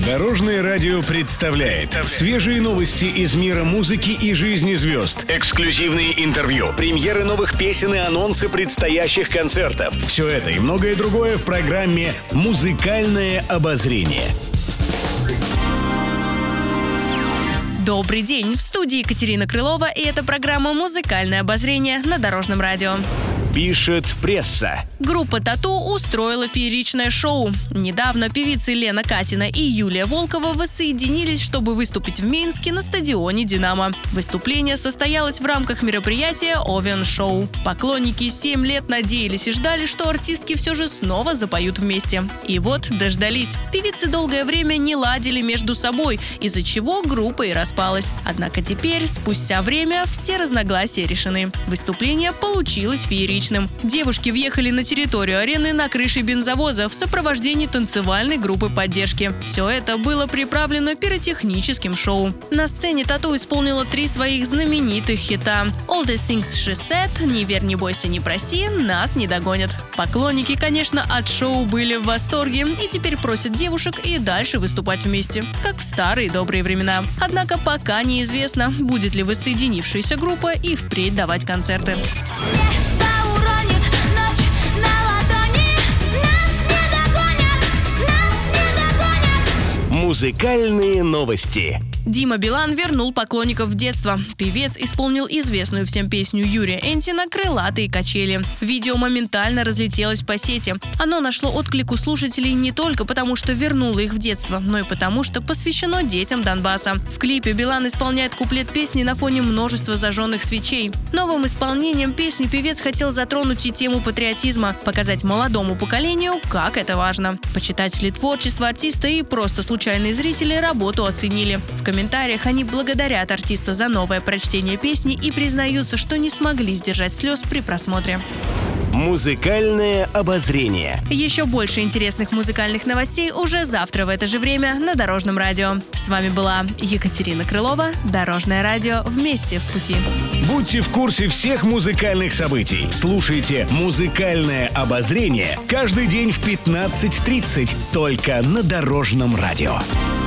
Дорожное радио представляет свежие новости из мира музыки и жизни звезд. Эксклюзивные интервью, премьеры новых песен и анонсы предстоящих концертов. Все это и многое другое в программе «Музыкальное обозрение». Добрый день! В студии Екатерина Крылова, и это программа «Музыкальное обозрение» на Дорожном радио. Пишет пресса. Группа «Тату» устроила фееричное шоу. Недавно певицы Лена Катина и Юлия Волкова воссоединились, чтобы выступить в Минске на стадионе «Динамо». Выступление состоялось в рамках мероприятия «Овен Шоу». Поклонники 7 лет надеялись и ждали, что артистки все же снова запоют вместе. И вот дождались. Певицы долгое время не ладили между собой, из-за чего группа и распалась. Однако теперь, спустя время, все разногласия решены. Выступление получилось фееричным. Девушки въехали на территорию арены на крыше бензовоза в сопровождении танцевальной группы поддержки. Все это было приправлено пиротехническим шоу. На сцене «Тату» исполнила 3 своих знаменитых хита: «All the things she said», «Не верь, не бойся, не проси», «Нас не догонят». Поклонники, конечно, от шоу были в восторге и теперь просят девушек и дальше выступать вместе, как в старые добрые времена. Однако пока неизвестно, будет ли воссоединившаяся группа и впредь давать концерты. Музыкальные новости. Дима Билан вернул поклонников в детство. Певец исполнил известную всем песню Юрия Энтина «Крылатые качели». Видео моментально разлетелось по сети. Оно нашло отклик у слушателей не только потому, что вернуло их в детство, но и потому, что посвящено детям Донбасса. В клипе Билан исполняет куплет песни на фоне множества зажженных свечей. Новым исполнением песни певец хотел затронуть и тему патриотизма, показать молодому поколению, как это важно. Почитатели творчества артиста и просто случайные зрители работу оценили. В комментариях они благодарят артиста за новое прочтение песни и признаются, что не смогли сдержать слез при просмотре. Музыкальное обозрение. Еще больше интересных музыкальных новостей уже завтра в это же время на Дорожном радио. С вами была Екатерина Крылова. Дорожное радио. Вместе в пути. Будьте в курсе всех музыкальных событий. Слушайте «Музыкальное обозрение» каждый день в 15:30 только на Дорожном радио.